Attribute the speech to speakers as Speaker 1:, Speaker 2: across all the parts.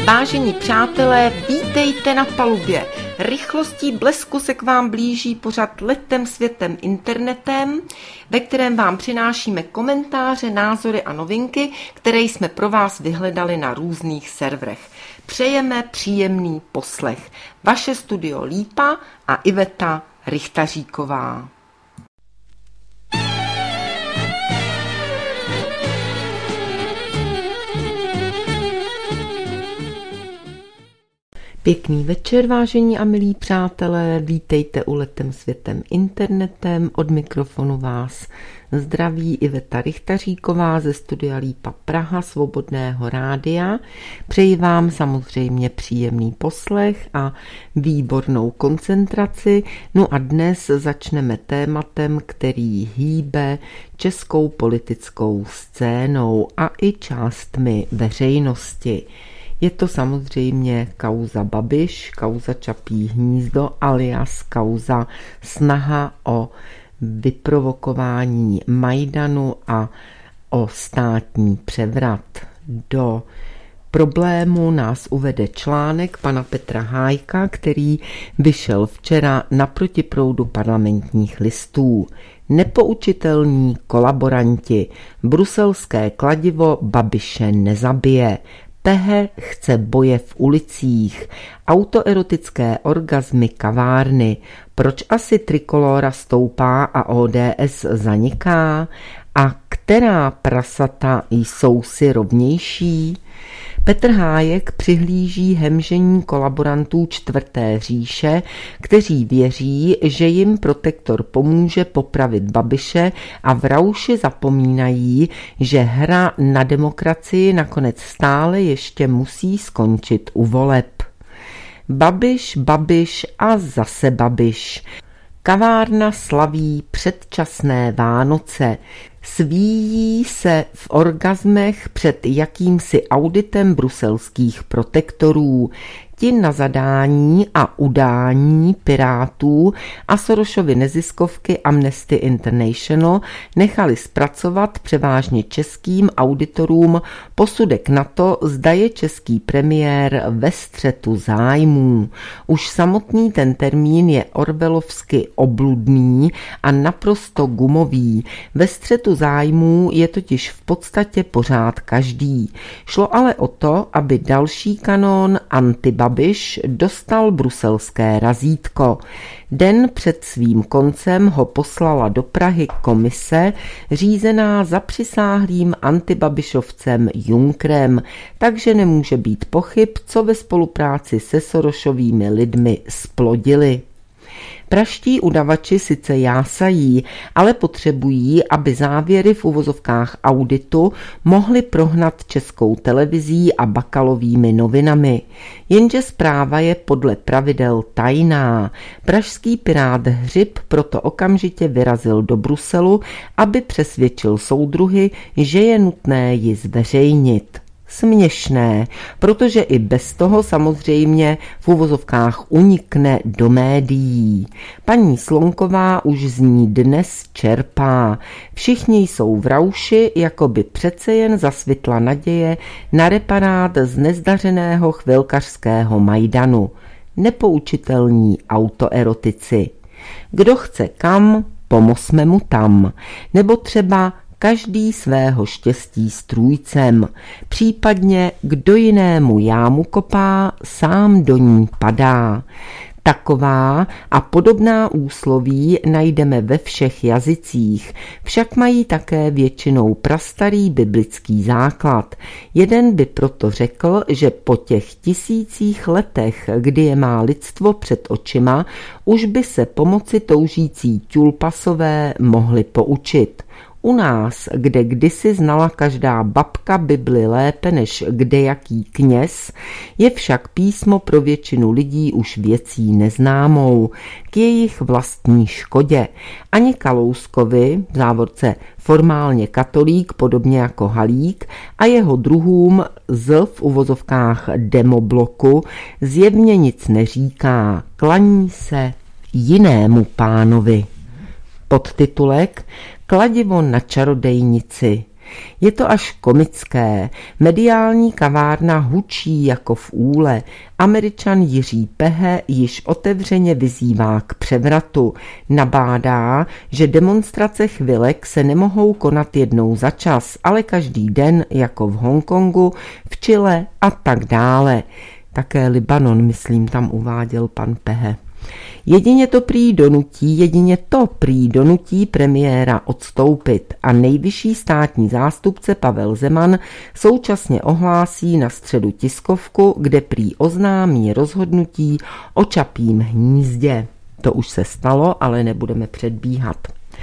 Speaker 1: Vážení přátelé, vítejte na palubě. Rychlostí blesku se k vám blíží pořad Letem světem internetem, ve kterém vám přinášíme komentáře, názory a novinky, které jsme pro vás vyhledali na různých serverech. Přejeme příjemný poslech. Vaše studio Lípa a Iveta Richtaříková. Pěkný večer, vážení a milí přátelé, vítejte u Letem světem internetem, od mikrofonu vás zdraví Iveta Richtaříková ze studia Lípa Praha, Svobodného rádia. Přeji vám samozřejmě příjemný poslech a výbornou koncentraci. No a dnes začneme tématem, který hýbe českou politickou scénou a i částmi veřejnosti. Je to samozřejmě kauza Babiš, kauza Čapí hnízdo alias kauza snaha o vyprovokování Majdanu a o státní převrat. Do problému nás uvede článek pana Petra Hájka, který vyšel včera na protiproudu Parlamentních listů. Nepoučitelní kolaboranti, bruselské kladivo Babiše nezabije. Pehe chce boje v ulicích, autoerotické orgazmy kavárny, proč asi Trikolóra stoupá a ODS zaniká a která prasata jsou si rovnější? Petr Hájek přihlíží hemžení kolaborantů čtvrté říše, kteří věří, že jim protektor pomůže popravit Babiše a v rauši zapomínají, že hra na demokracii nakonec stále ještě musí skončit u voleb. Babiš, Babiš a zase Babiš. Kavárna slaví předčasné Vánoce. Svíjí se v orgazmech před jakýmsi auditem bruselských protektorů. Ti na zadání a udání Pirátů a Sorosovy neziskovky Amnesty International nechali zpracovat převážně českým auditorům posudek na to, zda je český premiér ve střetu zájmů. Už samotný ten termín je orwellovsky obludný a naprosto gumový. Ve střetu zájmů je totiž v podstatě pořád každý. Šlo ale o to, aby další kanón anti-Babiš dostal bruselské razítko. Den před svým koncem ho poslala do Prahy komise řízená zapřisáhlým antibabišovcem Junckerem, takže nemůže být pochyb, co ve spolupráci se Sorosovými lidmi splodili. Praští udavači sice jásají, ale potřebují, aby závěry v uvozovkách auditu mohly prohnat Českou televizí a Bakalovými novinami. Jenže zpráva je podle pravidel tajná. Pražský pirát Hřib proto okamžitě vyrazil do Bruselu, aby přesvědčil soudruhy, že je nutné ji zveřejnit. Směšné, protože i bez toho samozřejmě v uvozovkách unikne do médií. Paní Slonková už z ní dnes čerpá. Všichni jsou v rauši, jako by přece jen zasvitla naděje na reparát z nezdařeného chvilkařského Majdanu. Nepoučitelní autoerotici. Kdo chce kam, pomozme mu tam. Nebo třeba každý svého štěstí strůjcem, případně kdo jinému jámu kopá, sám do ní padá. Taková a podobná úsloví najdeme ve všech jazycích, však mají také většinou prastarý biblický základ. Jeden by proto řekl, že po těch tisících letech, kdy je má lidstvo před očima, už by se pomoci toužící Tulpasové mohli poučit. U nás, kde kdysi znala každá babka Bibli lépe než kdejaký kněz, je však písmo pro většinu lidí už věcí neznámou, k jejich vlastní škodě. Ani Kalouskovi, v závorce formálně katolík, podobně jako Halík, a jeho druhům v uvozovkách demobloku zjevně nic neříká, klaní se jinému pánovi. Podtitulek Kladivo na čarodejnici. Je to až komické. Mediální kavárna hučí jako v úle. Američan Jiří Pehe již otevřeně vyzývá k převratu. Nabádá, že demonstrace chvilek se nemohou konat jednou za čas, ale každý den, jako v Hongkongu, v Chile a tak dále. Také Libanon, myslím, tam uváděl pan Pehe. Jedině to prý donutí premiéra odstoupit a nejvyšší státní zástupce Pavel Zeman současně ohlásí na středu tiskovku, kde prý oznámí rozhodnutí o Čapím hnízdě. To už se stalo, ale nebudeme předbíhat.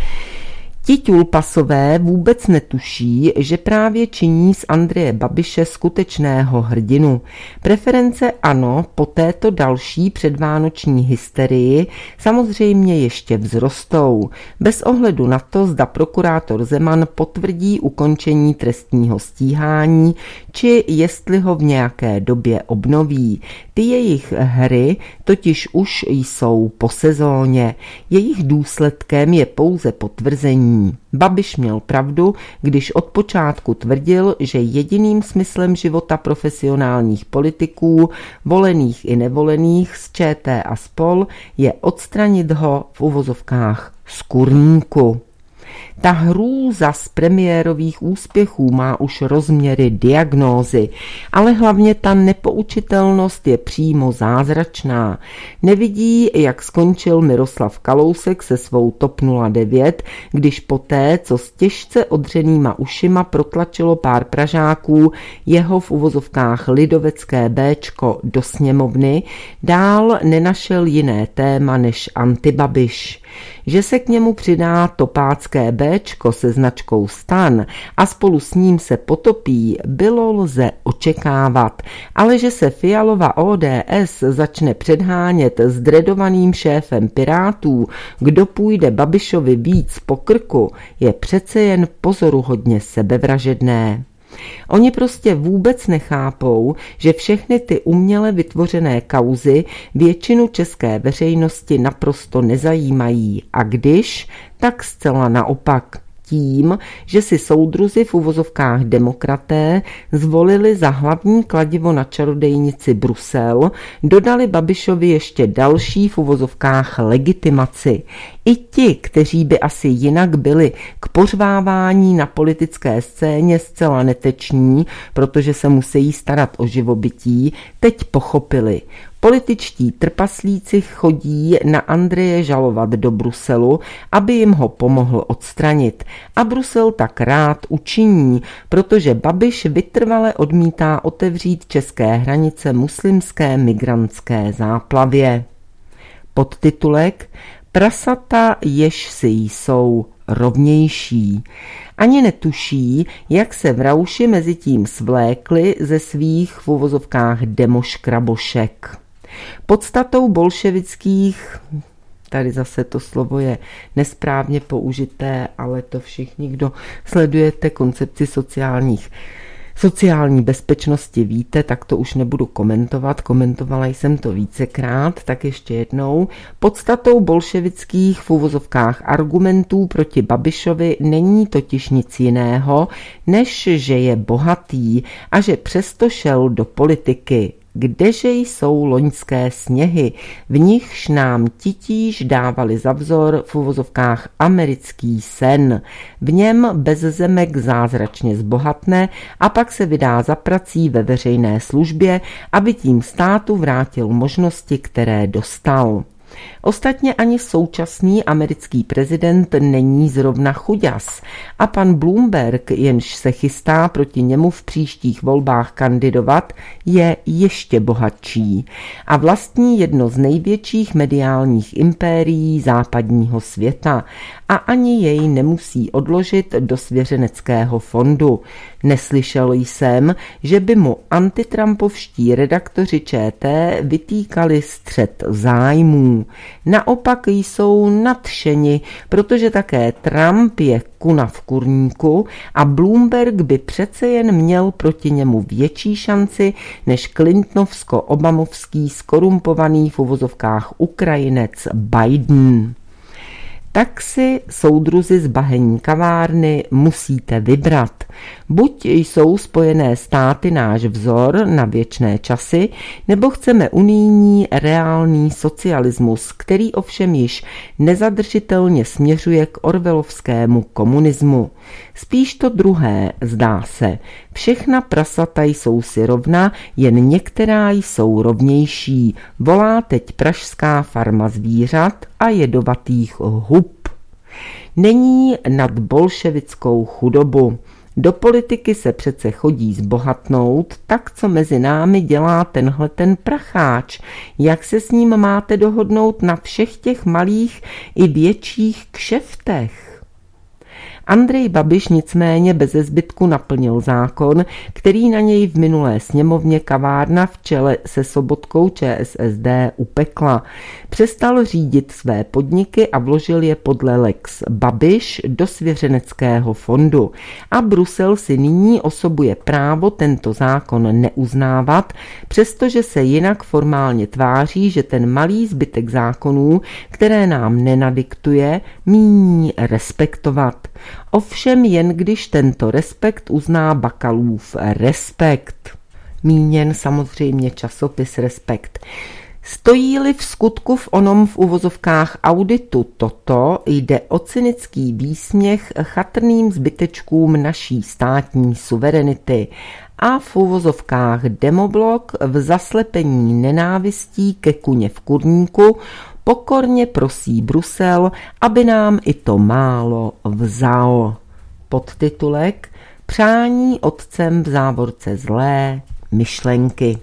Speaker 1: Ti ťulpasové vůbec netuší, že právě činí z Andreje Babiše skutečného hrdinu. Preference ANO po této další předvánoční hysterii samozřejmě ještě vzrostou. Bez ohledu na to, zda prokurátor Zeman potvrdí ukončení trestního stíhání, či jestli ho v nějaké době obnoví. Ty jejich hry totiž už jsou po sezóně. Jejich důsledkem je pouze potvrzení. Babiš měl pravdu, když od počátku tvrdil, že jediným smyslem života profesionálních politiků, volených i nevolených z ČT a spol, je odstranit ho v uvozovkách z kurníku. Ta hrůza z premiérových úspěchů má už rozměry diagnózy, ale hlavně ta nepoučitelnost je přímo zázračná. Nevidí, jak skončil Miroslav Kalousek se svou TOP 09, když poté, co s těžce odřenýma ušima protlačilo pár Pražáků jeho v uvozovkách lidovecké béčko do sněmovny, dál nenašel jiné téma než antibabiš. Že se k němu přidá topácké béčko se značkou STAN a spolu s ním se potopí, bylo lze očekávat, ale že se Fialova ODS začne předhánět s dredovaným šéfem Pirátů, kdo půjde Babišovi víc po krku, je přece jen pozoruhodně sebevražedné. Oni prostě vůbec nechápou, že všechny ty uměle vytvořené kauzy většinu české veřejnosti naprosto nezajímají a když, tak zcela naopak. Tím, že si soudruzi v uvozovkách demokraté zvolili za hlavní kladivo na čarodejnici Brusel, dodali Babišovi ještě další v uvozovkách legitimaci. I ti, kteří by asi jinak byli k pořvávání na politické scéně zcela neteční, protože se musí starat o živobytí, teď pochopili. Političtí trpaslíci chodí na Andreje žalovat do Bruselu, aby jim ho pomohl odstranit. A Brusel tak rád učiní, protože Babiš vytrvale odmítá otevřít české hranice muslimské migrantské záplavě. Podtitulek Prasata, jež si jsou rovnější. Ani netuší, jak se v rauši mezitím svlékli ze svých v uvozovkách demoškrabošek. Podstatou bolševických, tady zase to slovo je nesprávně použité, ale to všichni, kdo sledujete koncepci sociální bezpečnosti víte, tak to už nebudu komentovat, komentovala jsem to vícekrát, tak ještě jednou. Podstatou bolševických v uvozovkách argumentů proti Babišovi není totiž nic jiného, než že je bohatý a že přesto šel do politiky. Kdeže jsou loňské sněhy, v nichž nám titíž dávali za vzor v uvozovkách americký sen. V něm bezzemek zázračně zbohatne a pak se vydá za prací ve veřejné službě, aby tím státu vrátil možnosti, které dostal. Ostatně ani současný americký prezident není zrovna chuďas a pan Bloomberg, jenž se chystá proti němu v příštích volbách kandidovat, je ještě bohatší a vlastní jedno z největších mediálních impérií západního světa a ani jej nemusí odložit do svěřeneckého fondu. Neslyšel jsem, že by mu antitrampovští redaktoři ČT vytýkali střet zájmů. Naopak jsou nadšeni, protože také Trump je kuna v kurníku a Bloomberg by přece jen měl proti němu větší šanci než clintonovsko-obamovský skorumpovaný v uvozovkách Ukrajinec Biden. tak si, soudruzi z Bahenní kavárny, musíte vybrat. Buď jsou Spojené státy náš vzor na věčné časy, nebo chceme unijní reálný socialismus, který ovšem již nezadržitelně směřuje k orwellovskému komunismu. Spíš to druhé, zdá se. Všechna prasata jsou si rovna, jen některá jsou rovnější, volá teď pražská farma zvířat a jedovatých hub. Není nad bolševickou chudobu. Do politiky se přece chodí zbohatnout, tak co mezi námi dělá tenhle ten pracháč? Jak se s ním máte dohodnout na všech těch malých i větších kšeftech? Andrej Babiš nicméně beze zbytku naplnil zákon, který na něj v minulé sněmovně kavárna v čele se Sobotkou ČSSD upekla. Přestal řídit své podniky a vložil je podle Lex Babiš do svěřeneckého fondu. A Brusel si nyní osobuje právo tento zákon neuznávat, přestože se jinak formálně tváří, že ten malý zbytek zákonů, které nám nenadiktuje, míní respektovat. Ovšem jen když tento respekt uzná Bakalův Respekt. Míněn samozřejmě časopis Respekt. Stojí-li v skutku v onom v uvozovkách auditu toto, jde o cynický výsměch chatrným zbytečkům naší státní suverenity a v uvozovkách demoblok v zaslepení nenávistí ke kuně v kurníku pokorně prosí Brusel, aby nám i to málo vzal. Podtitulek Přání otcem v závorce zlé myšlenky.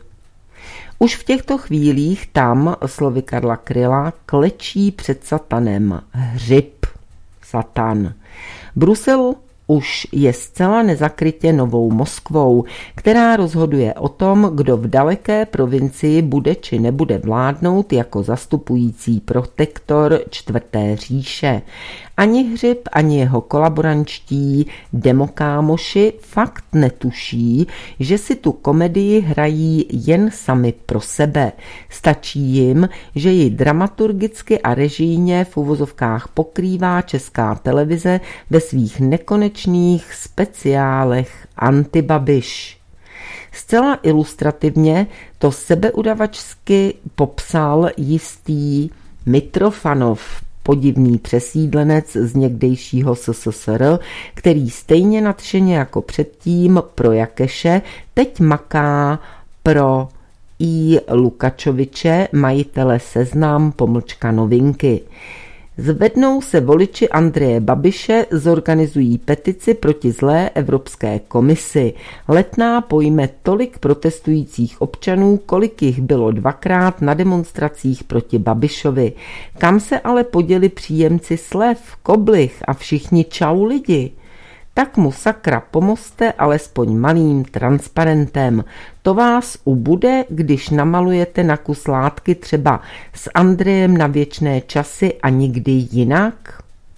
Speaker 1: Už v těchto chvílích tam, slovy Karla Kryla, klečí před satanem hřib. Satan. Brusel už je zcela nezakrytě novou Moskvou, která rozhoduje o tom, kdo v daleké provincii bude či nebude vládnout jako zastupující protektor čtvrté říše. Ani hřib, ani jeho kolaborančtí demokámoši fakt netuší, že si tu komedii hrají jen sami pro sebe. Stačí jim, že ji dramaturgicky a režijně v uvozovkách pokrývá Česká televize ve svých nekonečných speciálech Antibabiš. Zcela ilustrativně to sebeudavačsky popsal jistý Mitrofanov, podivný přesídlenec z někdejšího SSSR, který stejně nadšeně jako předtím pro Jakeše teď maká pro I. Lukačoviče, majitele Seznam _novinky. Zvednou se voliči Andreje Babiše, zorganizují petici proti zlé Evropské komisi. Letná pojme tolik protestujících občanů, kolik jich bylo dvakrát na demonstracích proti Babišovi. Kam se ale poděli příjemci slev, Koblich a všichni čau lidi? Tak mu sakra pomozte alespoň malým transparentem. To vás ubude, když namalujete na kus látky třeba s Andrejem na věčné časy a nikdy jinak?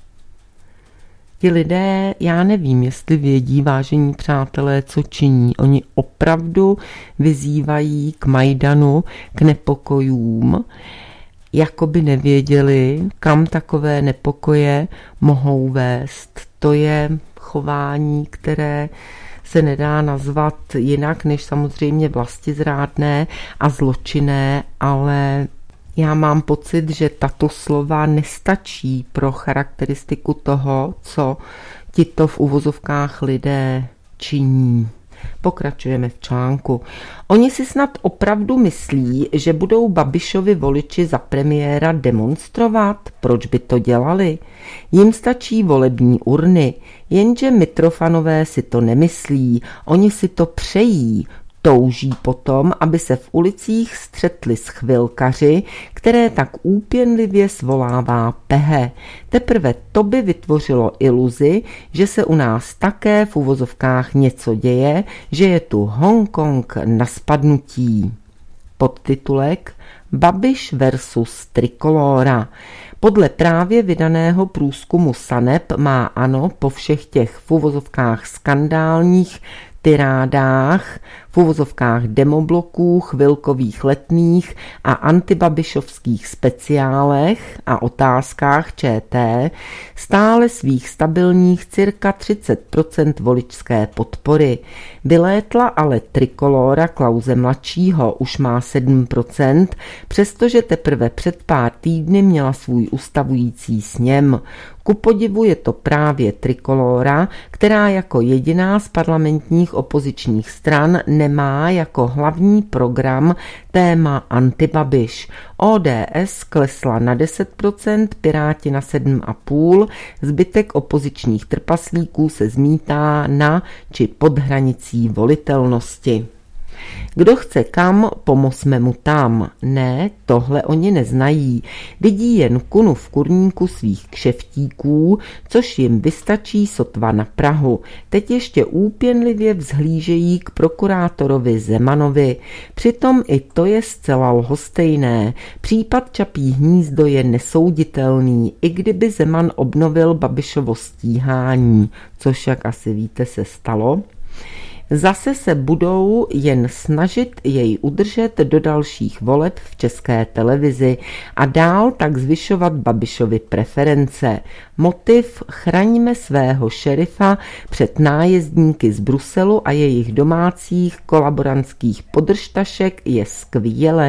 Speaker 1: Ti lidé, já nevím, jestli vědí, vážení přátelé, co činí. Oni opravdu vyzývají k Majdanu, k nepokojům, jako by nevěděli, kam takové nepokoje mohou vést. To je chování, které se nedá nazvat jinak než samozřejmě vlastizrádné a zločinné, ale já mám pocit, že tato slova nestačí pro charakteristiku toho, co tito v uvozovkách lidé činí. Pokračujeme v článku. Oni si snad opravdu myslí, že budou Babišovi voliči za premiéra demonstrovat? Proč by to dělali? Jim stačí volební urny, jenže Mitrofanové si to nemyslí, oni si to přejí. Touží potom, aby se v ulicích střetli s chvilkaři, které tak úpěnlivě svolává Pehe. Teprve to by vytvořilo iluzi, že se u nás také v uvozovkách něco děje, že je tu Hongkong na spadnutí. Podtitulek Babiš versus Trikolóra. Podle právě vydaného průzkumu SANEP má ANO po všech těch v uvozovkách skandálních tirádách, v v uvozovkách demobloků, chvilkových letných a antibabišovských speciálech a otázkách ČT stále svých stabilních cirka 30% voličské podpory. Vylétla ale trikolóra Klause mladšího, už má 7%, přestože teprve před pár týdny měla svůj ustavující sněm. Ku podivu je to právě trikolóra, která jako jediná z parlamentních opozičních stran nemá jako hlavní program téma antibabiš. ODS klesla na 10%, Piráti na 7,5%, zbytek opozičních trpaslíků se zmítá na či pod hranicí volitelnosti. Kdo chce kam, pomozme mu tam. Ne, tohle oni neznají. Vidí jen kunu v kurníku svých kšeftíků, což jim vystačí sotva na Prahu. Teď ještě úpěnlivě vzhlížejí k prokurátorovi Zemanovi. Přitom i to je zcela lhostejné. Případ Čapí hnízdo je nesouditelný, i kdyby Zeman obnovil Babišovo stíhání, což, jak asi víte, se stalo. Zase se budou jen snažit jej udržet do dalších voleb v České televizi a dál tak zvyšovat Babišovy preference. Motiv chraňme svého šerifa před nájezdníky z Bruselu a jejich domácích kolaborantských podržtašek je skvěle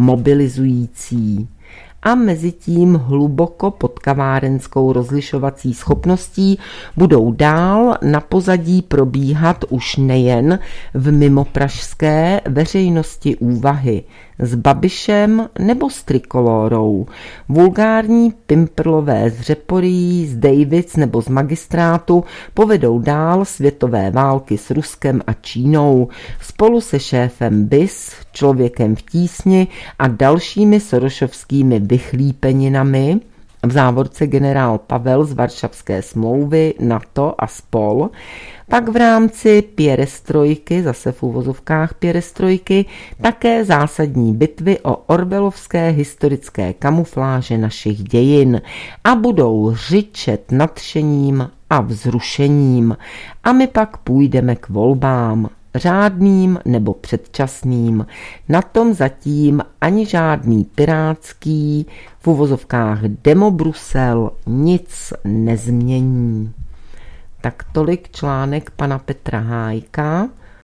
Speaker 1: mobilizující. A mezitím hluboko pod kavárenskou rozlišovací schopností budou dál na pozadí probíhat už nejen v mimopražské veřejnosti úvahy s Babišem nebo s trikolórou. Vulgární pimprlové z Řeporyjí, z Davids nebo z magistrátu povedou dál světové války s Ruskem a Čínou spolu se šéfem BIS, Člověkem v tísni a dalšími sorošovskými vychlípeninami, v závorce generál Pavel z Varšavské smlouvy, NATO a spol. Pak v rámci pěrestrojky, zase v uvozovkách pěrestrojky, také zásadní bitvy o orwellovské historické kamufláže našich dějin a budou řičet nadšením a vzrušením. A my pak půjdeme k volbám. Řádným nebo předčasným. Na tom zatím ani žádný pirátský, v uvozovkách demo Brusel, nic nezmění. Tak tolik článek pana Petra Hájka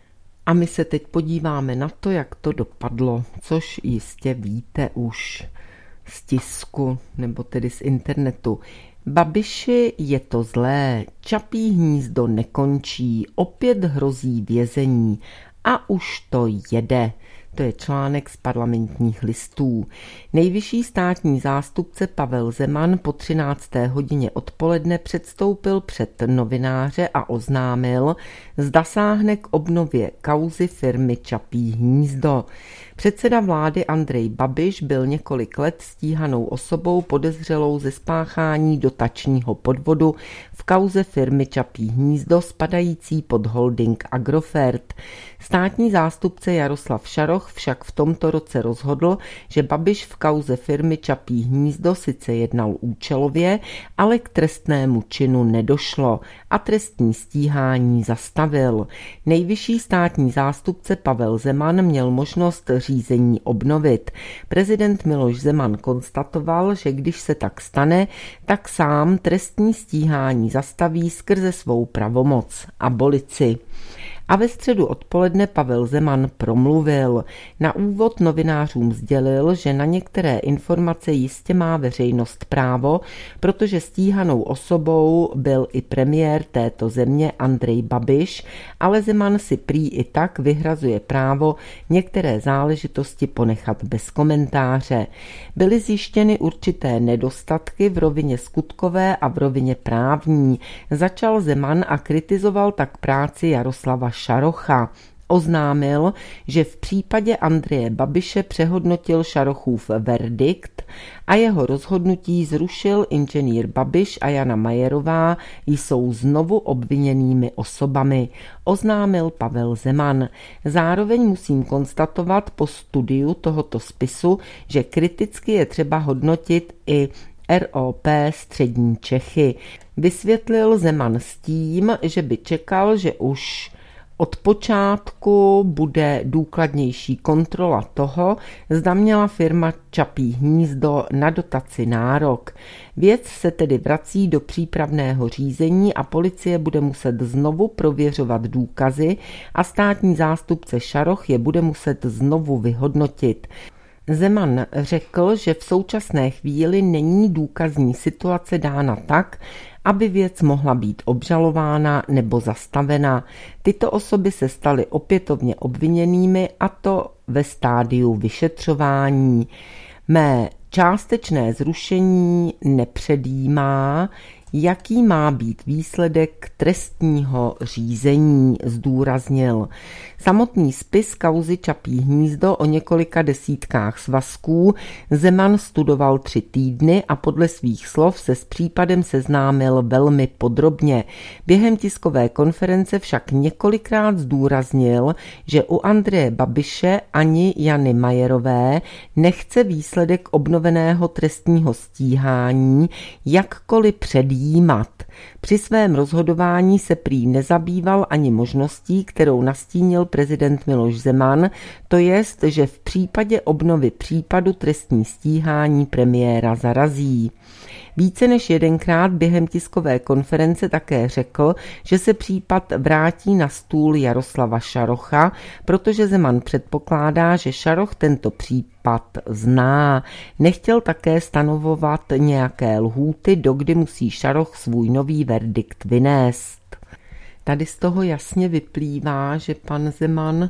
Speaker 1: a my se teď podíváme na to, jak to dopadlo, což jistě víte už z tisku nebo tedy z internetu. Babiši, je to zlé, Čapí hnízdo nekončí, opět hrozí vězení a už to jede. To je článek z Parlamentních listů. Nejvyšší státní zástupce Pavel Zeman po 13. hodině odpoledne předstoupil před novináře a oznámil, zda sáhne k obnově kauzy firmy Čapí hnízdo. Předseda vlády Andrej Babiš byl několik let stíhanou osobou podezřelou ze spáchání dotačního podvodu v kauze firmy Čapí hnízdo spadající pod holding Agrofert. Státní zástupce Jaroslav Šaroch však v tomto roce rozhodl, že Babiš v kauze firmy Čapí hnízdo sice jednal účelově, ale k trestnému činu nedošlo a trestní stíhání zastavil. Nejvyšší státní zástupce Pavel Zeman měl možnost řízení obnovit. Prezident Miloš Zeman konstatoval, že když se tak stane, tak sám trestní stíhání zastaví skrze svou pravomoc, abolici. A ve středu odpoledne Pavel Zeman promluvil. Na úvod novinářům sdělil, že na některé informace jistě má veřejnost právo, protože stíhanou osobou byl i premiér této země Andrej Babiš, ale Zeman si prý i tak vyhrazuje právo některé záležitosti ponechat bez komentáře. Byly zjištěny určité nedostatky v rovině skutkové a v rovině právní. Začal Zeman a kritizoval tak práci Jaroslava Šarocha. Oznámil, že v případě Andreje Babiše přehodnotil Šarochův verdikt a jeho rozhodnutí zrušil inženýr Babiš a Jana Majerová, jsou znovu obviněnými osobami, oznámil Pavel Zeman. Zároveň musím konstatovat po studiu tohoto spisu, že kriticky je třeba hodnotit i ROP Střední Čechy. Vysvětlil Zeman s tím, že by čekal, že už Od počátku bude důkladnější kontrola toho, zda měla firma Čapí hnízdo na dotaci nárok. Věc se tedy vrací do přípravného řízení a policie bude muset znovu prověřovat důkazy a státní zástupce Šaroch je bude muset znovu vyhodnotit. Zeman řekl, že v současné chvíli není důkazní situace dána tak, aby věc mohla být obžalována nebo zastavena. Tyto osoby se staly opětovně obviněnými, a to ve stádiu vyšetřování. Mé částečné zrušení nepředjímá, jaký má být výsledek trestního řízení, zdůraznil. Samotný spis kauzy Čapí hnízdo o několika desítkách svazků Zeman studoval 3 týdny a podle svých slov se s případem seznámil velmi podrobně. Během tiskové konference však několikrát zdůraznil, že u Andreje Babiše ani Jany Majerové nechce výsledek obnoveného trestního stíhání jakkoliv předjímat. Při svém rozhodování se prý nezabýval ani možností, kterou nastínil prezident Miloš Zeman, to jest, že v případě obnovy případu trestní stíhání premiéra zarazí. Více než jedenkrát během tiskové konference také řekl, že se případ vrátí na stůl Jaroslava Šarocha, protože Zeman předpokládá, že Šaroch tento případ zná. Nechtěl také stanovovat nějaké lhůty, dokdy musí Šaroch svůj nový verdikt vynést. Tady z toho jasně vyplývá, že pan Zeman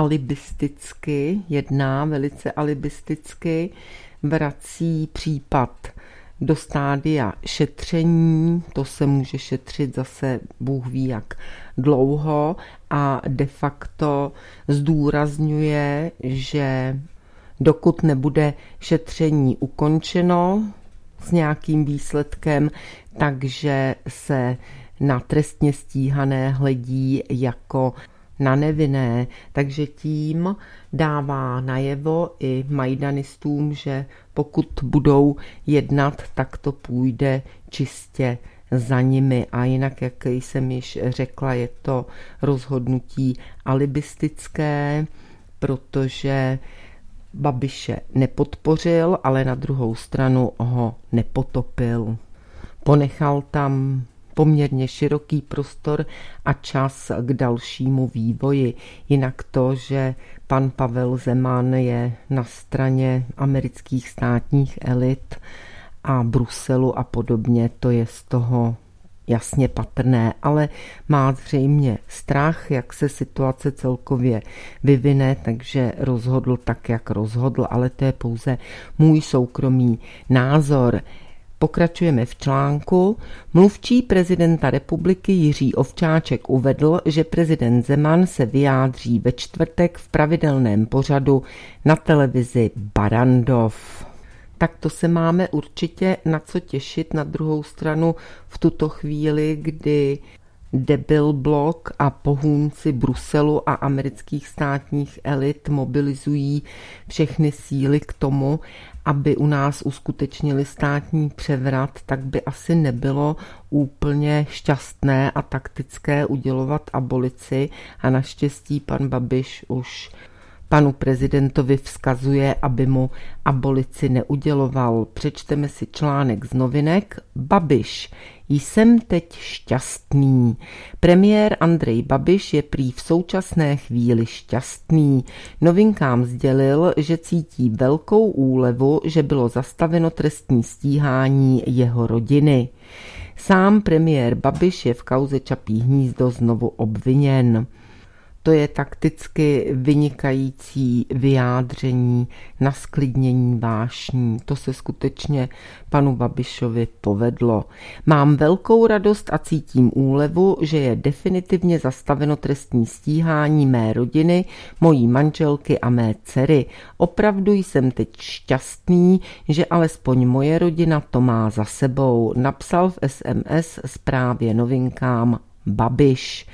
Speaker 1: alibisticky jedná, velice alibisticky, vrací případ do stádia šetření, to se může šetřit zase Bůh ví jak dlouho, a de facto zdůrazňuje, že dokud nebude šetření ukončeno s nějakým výsledkem, takže se na trestně stíhané hledí jako na nevinné, takže tím dává najevo i majdanistům, že pokud budou jednat, tak to půjde čistě za nimi. A jinak, jak jsem již řekla, je to rozhodnutí alibistické, protože Babiše nepodpořil, ale na druhou stranu ho nepotopil. Ponechal tam poměrně široký prostor a čas k dalšímu vývoji. Jinak to, že pan Pavel Zeman je na straně amerických státních elit a Bruselu a podobně, to je z toho jasně patrné, ale má zřejmě strach, jak se situace celkově vyvine, takže rozhodl tak, jak rozhodl, ale to je pouze můj soukromý názor. Pokračujeme v článku. Mluvčí prezidenta republiky Jiří Ovčáček uvedl, že prezident Zeman se vyjádří ve čtvrtek v pravidelném pořadu na televizi Barrandov. Tak to se máme určitě na co těšit. Na druhou stranu v tuto chvíli, kdy debil blok a pohůnci Bruselu a amerických státních elit mobilizují všechny síly k tomu, aby u nás uskutečnili státní převrat, tak by asi nebylo úplně šťastné a taktické udělovat abolici, a naštěstí pan Babiš už panu prezidentovi vzkazuje, aby mu abolici neuděloval. Přečteme si článek z novinek. Babiš: jsem teď šťastný. Premiér Andrej Babiš je prý v současné chvíli šťastný. Novinkám sdělil, že cítí velkou úlevu, že bylo zastaveno trestní stíhání jeho rodiny. Sám premiér Babiš je v kauze Čapí hnízdo znovu obviněn. To je takticky vynikající vyjádření na sklidnění vášní. To se skutečně panu Babišovi povedlo. Mám velkou radost a cítím úlevu, že je definitivně zastaveno trestní stíhání mé rodiny, mojí manželky a mé dcery. Opravdu jsem teď šťastný, že alespoň moje rodina to má za sebou, napsal v SMS zprávě novinkám Babiš.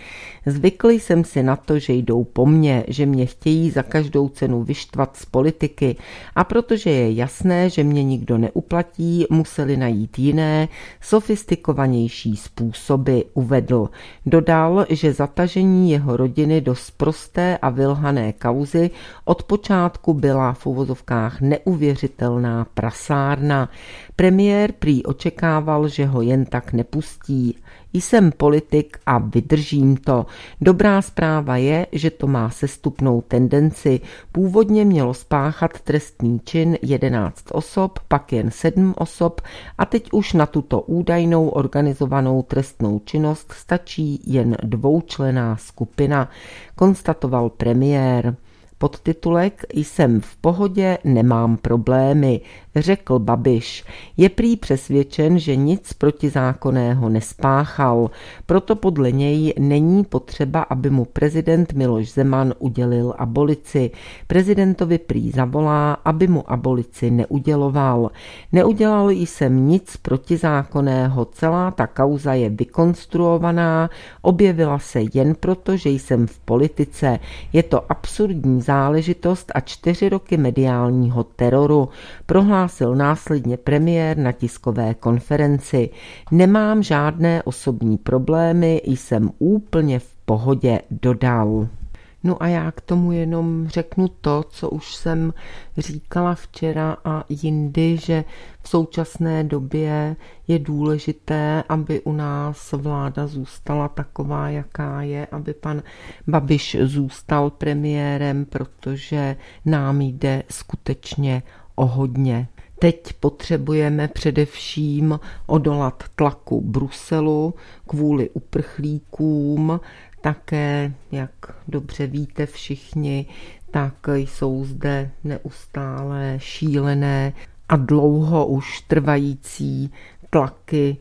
Speaker 1: Zvykl jsem si na to, že jdou po mně, že mě chtějí za každou cenu vyštvat z politiky a protože je jasné, že mě nikdo neuplatí, museli najít jiné, sofistikovanější způsoby, uvedl. Dodal, že zatažení jeho rodiny do sprosté a vylhané kauzy od počátku byla v uvozovkách neuvěřitelná prasárna. Premiér prý očekával, že ho jen tak nepustí. Jsem politik a vydržím to. Dobrá zpráva je, že to má sestupnou tendenci. Původně mělo spáchat trestný čin 11 osob, pak jen 7 osob a teď už na tuto údajnou organizovanou trestnou činnost stačí jen dvoučlenná skupina, konstatoval premiér. Podtitulek Jsem v pohodě, nemám problémy, řekl Babiš. Je prý přesvědčen, že nic protizákonného nespáchal, proto podle něj není potřeba, aby mu prezident Miloš Zeman udělil abolici. Prezidentovi prý zavolá, aby mu abolici neuděloval. Neudělal jsem nic protizákonného, celá ta kauza je vykonstruovaná, objevila se jen proto, že jsem v politice. Je to absurdní záležitost a 4 roky mediálního teroru, prohlásil následně premiér na tiskové konferenci. Nemám žádné osobní problémy, jsem úplně v pohodě, dodal. No a já k tomu jenom řeknu to, co už jsem říkala včera a jindy, že v současné době je důležité, aby u nás vláda zůstala taková, jaká je, aby pan Babiš zůstal premiérem, protože nám jde skutečně o hodně. Teď potřebujeme především odolat tlaku Bruselu kvůli uprchlíkům. Také, jak dobře víte všichni, tak jsou zde neustále šílené a dlouho už trvající tlaky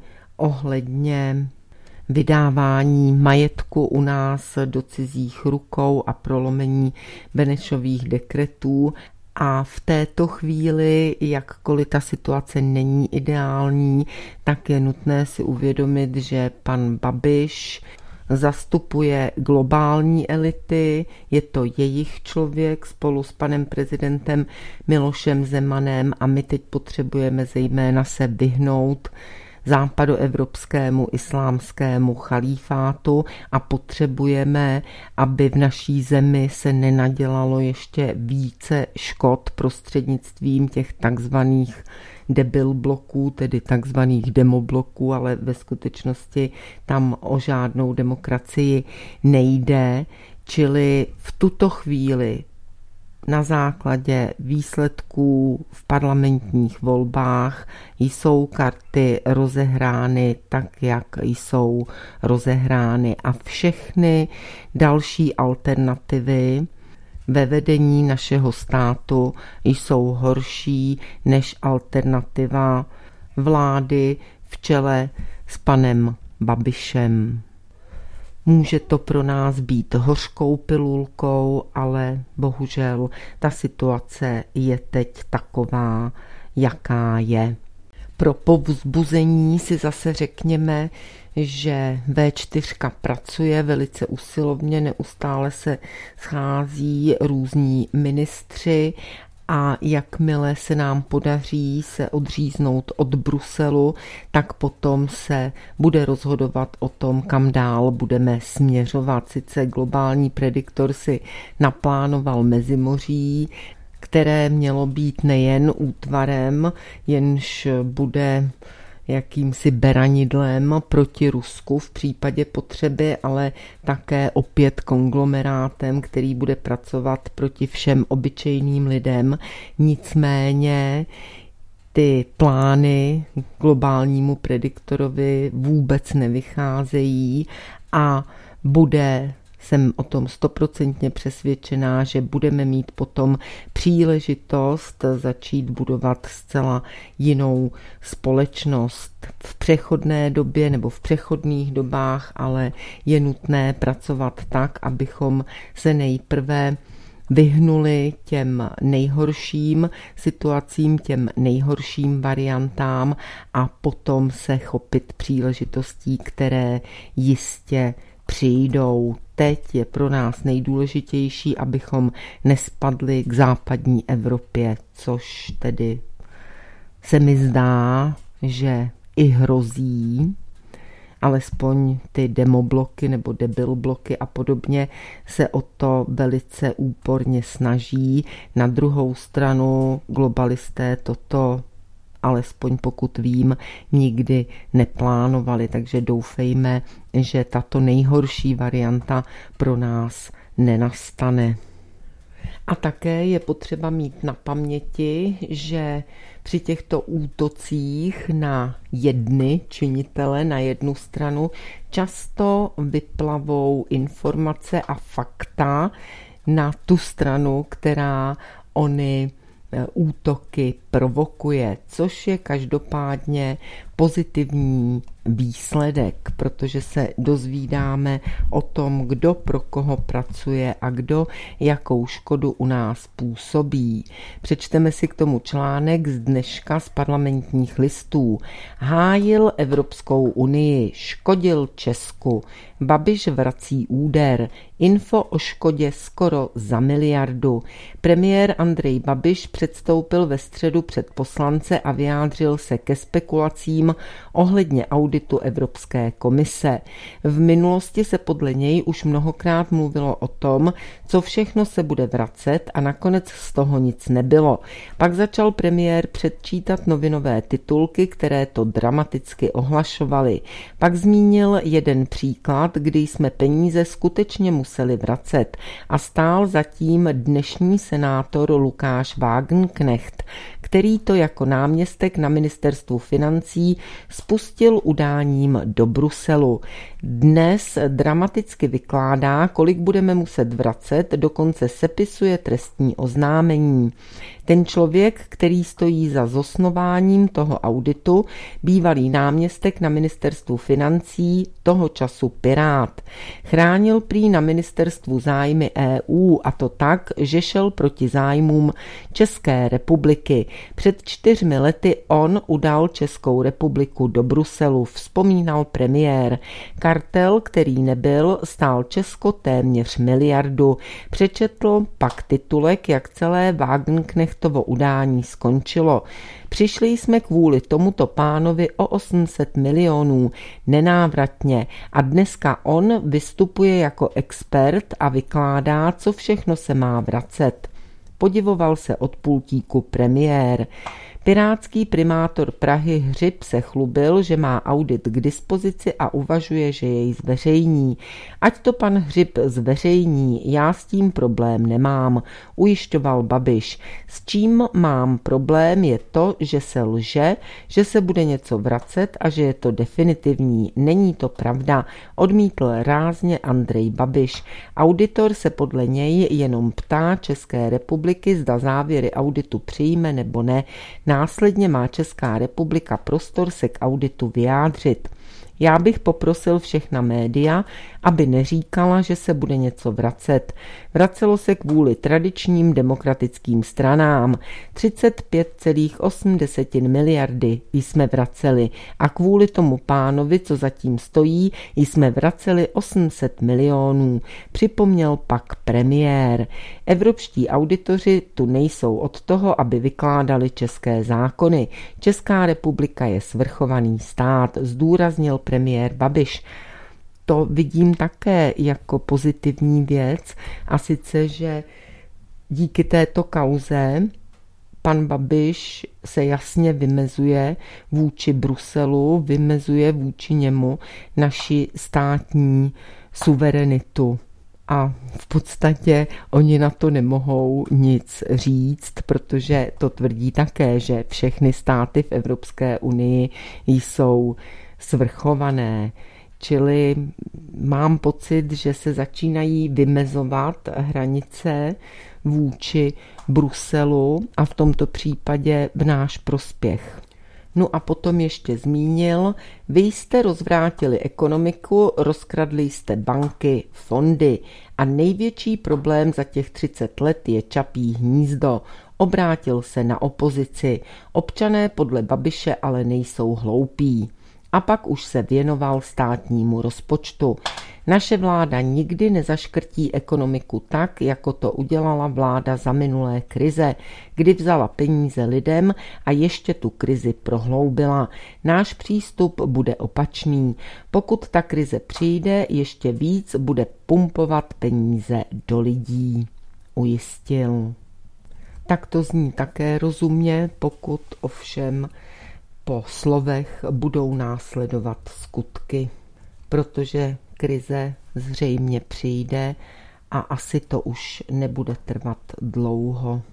Speaker 1: ohledně vydávání majetku u nás do cizích rukou a prolomení Benešových dekretů. A v této chvíli, jakkoliv ta situace není ideální, tak je nutné si uvědomit, že pan Babiš zastupuje globální elity, je to jejich člověk spolu s panem prezidentem Milošem Zemanem a my teď potřebujeme zejména se vyhnout západoevropskému islámskému chalífátu a potřebujeme, aby v naší zemi se nenadělalo ještě více škod prostřednictvím těch takzvaných debil bloků, tedy takzvaných demobloků, ale ve skutečnosti tam o žádnou demokracii nejde, čili v tuto chvíli na základě výsledků v parlamentních volbách jsou karty rozehrány tak, jak jsou rozehrány a všechny další alternativy ve vedení našeho státu jsou horší než alternativa vlády v čele s panem Babišem. Může to pro nás být hořkou pilulkou, ale bohužel ta situace je teď taková, jaká je. Pro povzbuzení si zase řekněme, že V4 pracuje velice usilovně, neustále se schází různí ministři a jakmile se nám podaří se odříznout od Bruselu, tak potom se bude rozhodovat o tom, kam dál budeme směřovat. Sice globální prediktor si naplánoval Mezimoří, které mělo být nejen útvarem, jenž bude jakýmsi beranidlem proti Rusku v případě potřeby, ale také opět konglomerátem, který bude pracovat proti všem obyčejným lidem. Nicméně ty plány globálnímu prediktorovi vůbec nevycházejí a jsem o tom 100% přesvědčená, že budeme mít potom příležitost začít budovat zcela jinou společnost v přechodné době nebo v přechodných dobách, ale je nutné pracovat tak, abychom se nejprve vyhnuli těm nejhorším situacím, těm nejhorším variantám a potom se chopit příležitostí, které jistě přijdou. Teď je pro nás nejdůležitější, abychom nespadli k západní Evropě, což tedy se mi zdá, že i hrozí. Alespoň ty demobloky nebo debilbloky a podobně se o to velice úporně snaží. Na druhou stranu globalisté toto, alespoň pokud vím, nikdy neplánovali, takže doufejme, že tato nejhorší varianta pro nás nenastane. A také je potřeba mít na paměti, že při těchto útocích na jedny činitele, na jednu stranu, často vyplavou informace a fakta na tu stranu, která ony útoky provokuje, což je každopádně pozitivní výsledek, protože se dozvídáme o tom, kdo pro koho pracuje a kdo jakou škodu u nás působí. Přečteme si k tomu článek z dneška z Parlamentních listů. Hájil Evropskou unii, škodil Česku. Babiš vrací úder. Info o škodě skoro za miliardu. Premiér Andrej Babiš předstoupil ve středu před poslance a vyjádřil se ke spekulacím ohledně auditu Evropské komise. V minulosti se podle něj už mnohokrát mluvilo o tom, co všechno se bude vracet a nakonec z toho nic nebylo. Pak začal premiér předčítat novinové titulky, které to dramaticky ohlašovaly. Pak zmínil jeden příklad, kdy jsme peníze skutečně museli vracet a stál zatím dnešní senátor Lukáš Wagenknecht, který to jako náměstek na ministerstvu financí spustil udáním do Bruselu. Dnes dramaticky vykládá, kolik budeme muset vracet, dokonce sepisuje trestní oznámení. Ten člověk, který stojí za zosnováním toho auditu, bývalý náměstek na ministerstvu financí, toho času Pirát. Chránil prý na ministerstvu zájmy EU, a to tak, že šel proti zájmům České republiky. Před 4 lety on udal Českou republiku do Bruselu, vzpomínal premiér. Kartel, který nebyl, stál Česko téměř miliardu. Přečetl pak titulek, jak celé Wagenknechtovo udání skončilo. Přišli jsme kvůli tomuto pánovi o 800 milionů nenávratně a dneska on vystupuje jako expert a vykládá, co všechno se má vracet. Podivoval se od pultíku premiér. Pirátský primátor Prahy Hřib se chlubil, že má audit k dispozici a uvažuje, že jej zveřejní. Ať to pan Hřib zveřejní, já s tím problém nemám, ujišťoval Babiš. S čím mám problém je to, že se lže, že se bude něco vracet a že je to definitivní. Není to pravda, odmítl rázně Andrej Babiš. Auditor se podle něj jenom ptá České republiky, zda závěry auditu přijme nebo ne. Následně má Česká republika prostor se k auditu vyjádřit. Já bych poprosil všechna média, aby neříkala, že se bude něco vracet. Vracelo se kvůli tradičním demokratickým stranám. 35,8 miliardy jsme vraceli a kvůli tomu pánovi, co zatím stojí, jsme vraceli 800 milionů, připomněl pak premiér. Evropští auditoři tu nejsou od toho, aby vykládali české zákony. Česká republika je svrchovaný stát, zdůraznil premiér Babiš. To vidím také jako pozitivní věc a sice, že díky této kauze pan Babiš se jasně vymezuje vůči Bruselu, vymezuje vůči němu naši státní suverenitu. A v podstatě oni na to nemohou nic říct, protože to tvrdí také, že všechny státy v Evropské unii jsou svrchované. Čili mám pocit, že se začínají vymezovat hranice vůči Bruselu a v tomto případě v náš prospěch. No a potom ještě zmínil, vy jste rozvrátili ekonomiku, rozkradli jste banky, fondy a největší problém za těch 30 let je Čapí hnízdo. Obrátil se na opozici. Občané podle Babiše ale nejsou hloupí. A pak už se věnoval státnímu rozpočtu. Naše vláda nikdy nezaškrtí ekonomiku tak, jako to udělala vláda za minulé krize, kdy vzala peníze lidem a ještě tu krizi prohloubila. Náš přístup bude opačný. Pokud ta krize přijde, ještě víc bude pumpovat peníze do lidí, ujistil. Tak to zní také rozumně, pokud ovšem po slovech budou následovat skutky, protože krize zřejmě přijde a asi to už nebude trvat dlouho.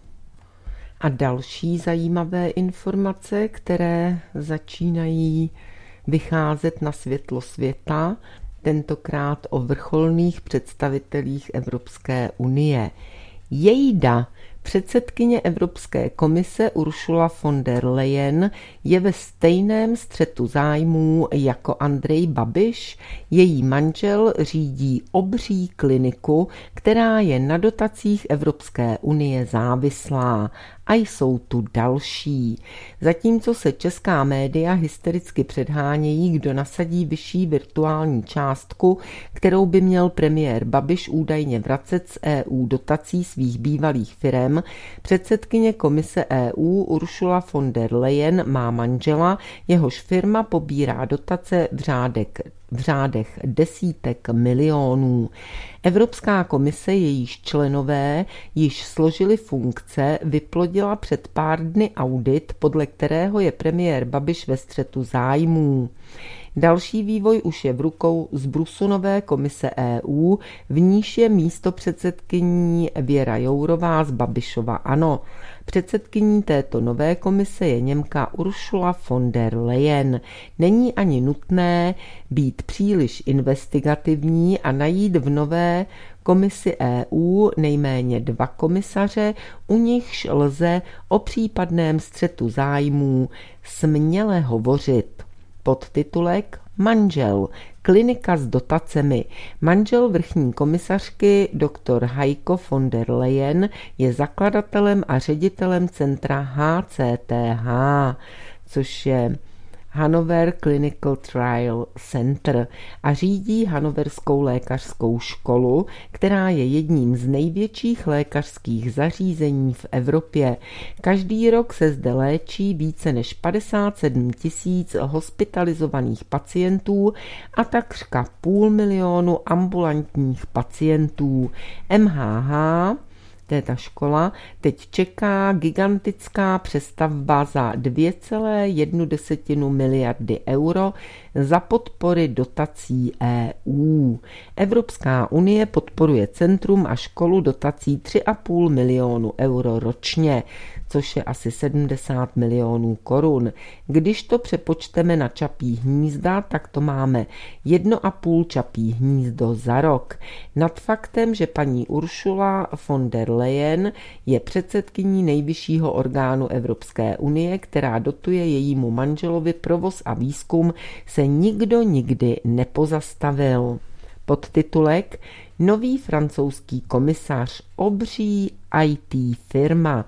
Speaker 1: A další zajímavé informace, které začínají vycházet na světlo světa, tentokrát o vrcholných představitelích Evropské unie. Jejda, předsedkyně Evropské komise Ursula von der Leyen je ve stejném střetu zájmů jako Andrej Babiš. Její manžel řídí obří kliniku, která je na dotacích Evropské unie závislá. A jsou tu další. Zatímco se česká média hystericky předhánějí, kdo nasadí vyšší virtuální částku, kterou by měl premiér Babiš údajně vracet z EU dotací svých bývalých firem, předsedkyně komise EU Ursula von der Leyen má manžela, jehož firma pobírá dotace v řádech desítek milionů. Evropská komise, jejíž členové již složili funkce, vyplodila před pár dny audit, podle kterého je premiér Babiš ve střetu zájmů. Další vývoj už je v rukou Zbrusunové komise EU, v níž je místopředsedkyní Věra Jourová z Babišova ANO. Předsedkyní této nové komise je Němka Ursula von der Leyen. Není ani nutné být příliš investigativní a najít v nové komisi EU nejméně 2 komisaře, u nichž lze o případném střetu zájmů směle hovořit. Podtitulek Manžel. Klinika s dotacemi. Manžel vrchní komisařky dr. Heiko von der Leyen je zakladatelem a ředitelem centra HCTH, což je Hanover Clinical Trial Center, a řídí Hanoverskou lékařskou školu, která je jedním z největších lékařských zařízení v Evropě. Každý rok se zde léčí více než 57 000 hospitalizovaných pacientů a takřka 500 000 ambulantních pacientů. MHH, to je ta škola, teď čeká gigantická přestavba za 2,1 miliardy euro za podpory dotací EU. Evropská unie podporuje centrum a školu dotací 3,5 milionu euro ročně, což je asi 70 milionů korun. Když to přepočteme na čapí hnízda, tak to máme 1,5 čapí hnízdo za rok. Nad faktem, že paní Ursula von der Leyen je předsedkyní nejvyššího orgánu Evropské unie, která dotuje jejímu manželovi provoz a výzkum, se nikdo nikdy nepozastavil. Podtitulek Nový francouzský komisař, obří IT firma.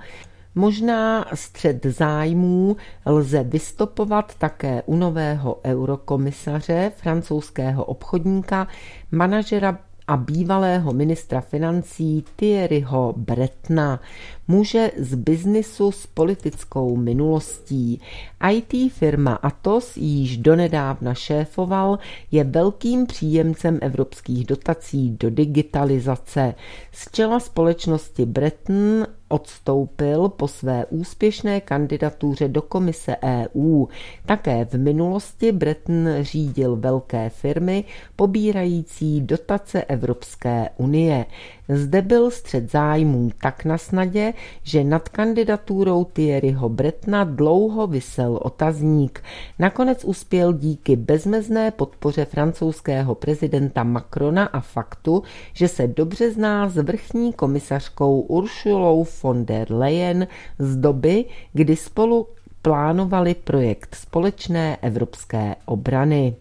Speaker 1: Možná střet zájmů lze vystopovat také u nového eurokomisaře, francouzského obchodníka, manažera a bývalého ministra financí Thierryho Bretona, muže z biznisu s politickou minulostí. IT firma Atos, již donedávna šéfoval, je velkým příjemcem evropských dotací do digitalizace. Z čela společnosti Breton odstoupil po své úspěšné kandidatuře do komise EU. Také v minulosti Breton řídil velké firmy pobírající dotace Evropské unie. Zde byl střet zájmů tak na snadě, že nad kandidaturou Thierryho Bretona dlouho visel otazník. Nakonec uspěl díky bezmezné podpoře francouzského prezidenta Macrona a faktu, že se dobře zná s vrchní komisařkou Ursulou von der Leyen z doby, kdy spolu plánovali projekt společné evropské obrany.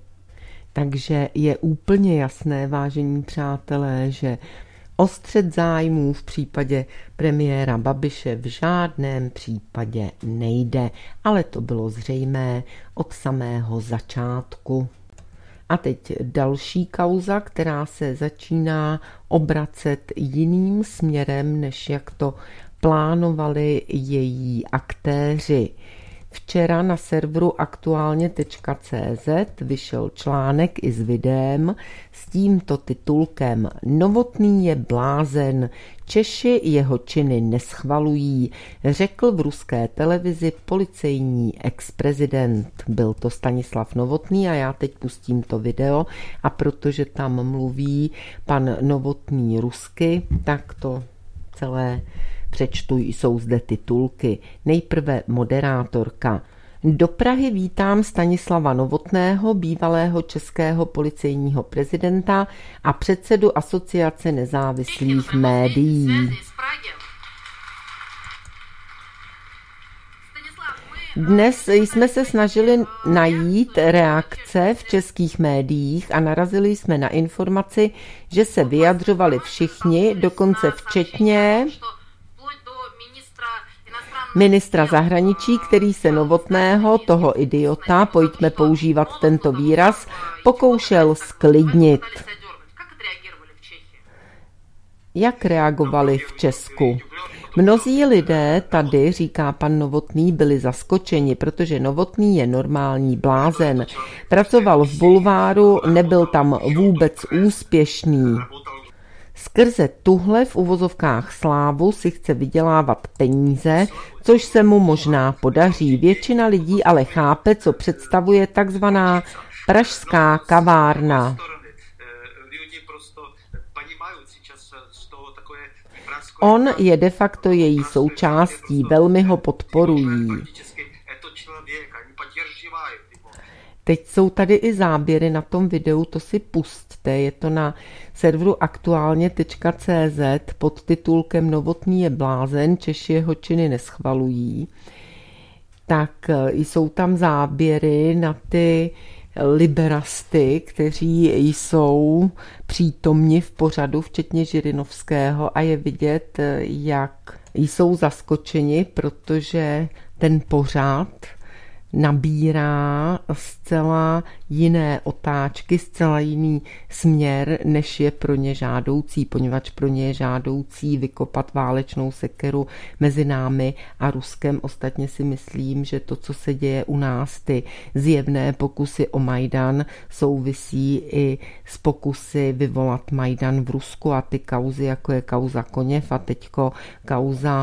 Speaker 1: Takže je úplně jasné, vážení přátelé, že o střet zájmů v případě premiéra Babiše v žádném případě nejde, ale to bylo zřejmé od samého začátku. A teď další kauza, která se začíná obracet jiným směrem, než jak to plánovali její aktéři. Včera na serveru aktuálně.cz vyšel článek i s videem s tímto titulkem Novotný je blázen, Češi jeho činy neschvalují, řekl v ruské televizi policejní ex-prezident. Byl to Stanislav Novotný a já teď pustím to video a protože tam mluví pan Novotný rusky, tak to celé přečtu, jsou zde titulky. Nejprve moderátorka. Do Prahy vítám Stanislava Novotného, bývalého českého policejního prezidenta a předsedu Asociace nezávislých médií. Dnes jsme se snažili najít reakce v českých médiích a narazili jsme na informaci, že se vyjadřovali všichni, dokonce včetně ministra zahraničí, který se Novotného, toho idiota, pojďme používat tento výraz, pokoušel sklidnit. Jak reagovali v Česku? Mnozí lidé tady, říká pan Novotný, byli zaskočeni, protože Novotný je normální blázen. Pracoval v bulváru, nebyl tam vůbec úspěšný. Skrze tuhle v uvozovkách slávu si chce vydělávat peníze, což se mu možná podaří. Většina lidí ale chápe, co představuje takzvaná pražská kavárna. On je de facto její součástí, velmi ho podporují. Teď jsou tady i záběry na tom videu, to si pusťte, je to na serveru aktuálně.cz pod titulkem Novotný je blázen, Češi jeho činy neschvalují. Tak jsou tam záběry na ty liberasty, kteří jsou přítomni v pořadu, včetně Žirinovského, a je vidět, jak jsou zaskočeni, protože ten pořad nabírá zcela jiné otáčky, zcela jiný směr, než je pro ně žádoucí, poněvadž pro ně je žádoucí vykopat válečnou sekeru mezi námi a Ruskem. Ostatně si myslím, že to, co se děje u nás, ty zjevné pokusy o Majdan, souvisí i s pokusy vyvolat Majdan v Rusku a ty kauzy, jako je kauza Koněv a teďko kauza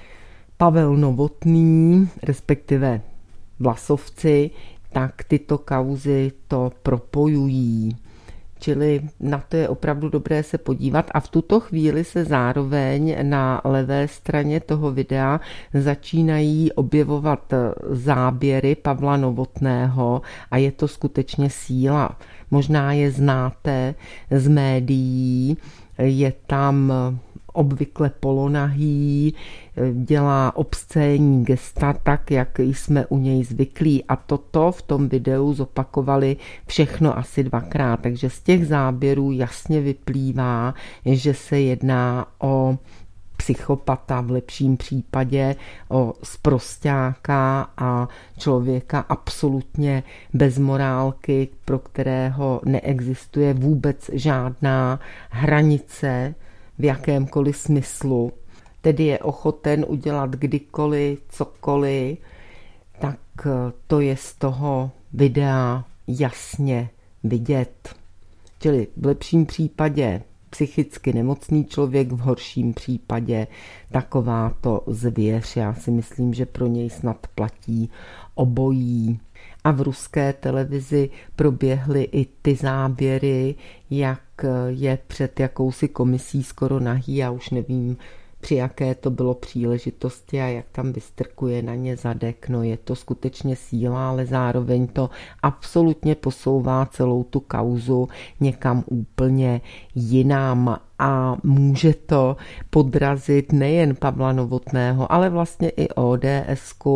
Speaker 1: Pavel Novotný, respektive Vlasovci, tak tyto kauzy to propojují. Čili na to je opravdu dobré se podívat a v tuto chvíli se zároveň na levé straně toho videa začínají objevovat záběry Pavla Novotného a je to skutečně síla. Možná je znáte z médií, je tam obvykle polonahý, dělá obscénní gesta tak, jak jsme u něj zvyklí a toto v tom videu zopakovali všechno asi dvakrát, takže z těch záběrů jasně vyplývá, že se jedná o psychopata, v lepším případě o sprosťáka a člověka absolutně bez morálky, pro kterého neexistuje vůbec žádná hranice v jakémkoliv smyslu, tedy je ochoten udělat kdykoliv, cokoliv, tak to je z toho videa jasně vidět. Čili v lepším případě psychicky nemocný člověk, v horším případě takováto zvěř. Já si myslím, že pro něj snad platí obojí. A v ruské televizi proběhly i ty záběry, jak je před jakousi komisí skoro nahý, já už nevím, při jaké to bylo příležitosti a jak tam vystrkuje na ně zadek. No je to skutečně síla, ale zároveň to absolutně posouvá celou tu kauzu někam úplně jinam a může to podrazit nejen Pavla Novotného, ale vlastně i ODSku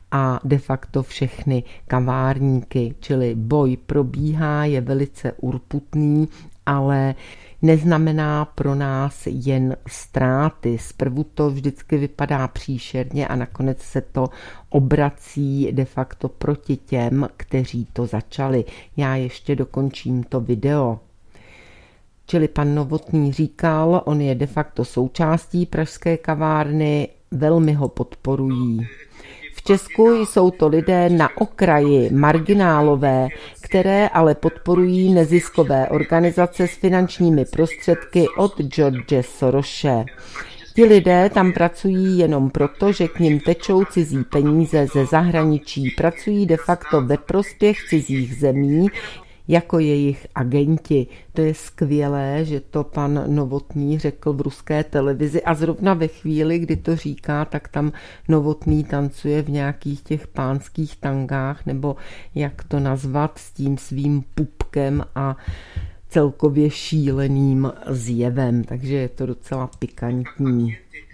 Speaker 1: a de facto všechny kavárníky, čili boj probíhá, je velice urputný, ale neznamená pro nás jen ztráty. Zprvu to vždycky vypadá příšerně a nakonec se to obrací de facto proti těm, kteří to začali. Já ještě dokončím to video. Čili pan Novotný říkal, on je de facto součástí pražské kavárny, velmi ho podporují. V Česku jsou to lidé na okraji, marginálové, které ale podporují neziskové organizace s finančními prostředky od George Sorose. Ti lidé tam pracují jenom proto, že k nim tečou cizí peníze ze zahraničí, pracují de facto ve prospěch cizích zemí, jako jejich agenti. To je skvělé, že to pan Novotný řekl v ruské televizi a zrovna ve chvíli, kdy to říká, tak tam Novotný tancuje v nějakých těch pánských tangách, nebo jak to nazvat, s tím svým pupkem a celkově šíleným zjevem, takže je to docela pikantní.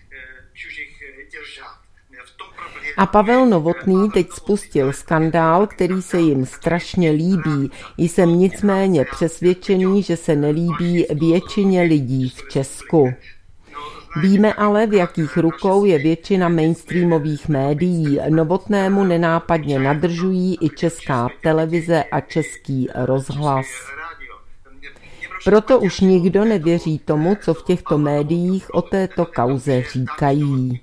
Speaker 1: A Pavel Novotný teď spustil skandál, který se jim strašně líbí. Jsem nicméně přesvědčený, že se nelíbí většině lidí v Česku. Víme ale, v jakých rukou je většina mainstreamových médií. Novotnému nenápadně nadržují i Česká televize a Český rozhlas. Proto už nikdo nevěří tomu, co v těchto médiích o této kauze říkají.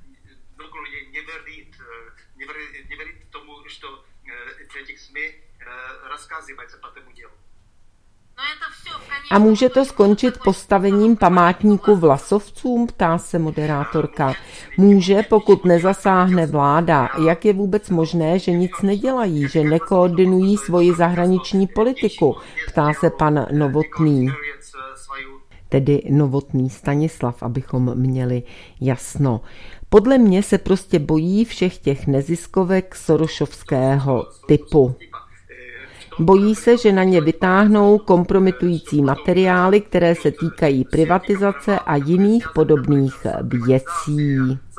Speaker 1: A může to skončit postavením památníku Vlasovcům, ptá se moderátorka. Může, pokud nezasáhne vláda. Jak je vůbec možné, že nic nedělají, že nekoordinují svoji zahraniční politiku, ptá se pan Novotný. Tedy Novotný Stanislav, abychom měli jasno. Podle mě se prostě bojí všech těch neziskovek sorosovského typu. Bojí se, že na ně vytáhnou kompromitující materiály, které se týkají privatizace a jiných podobných věcí.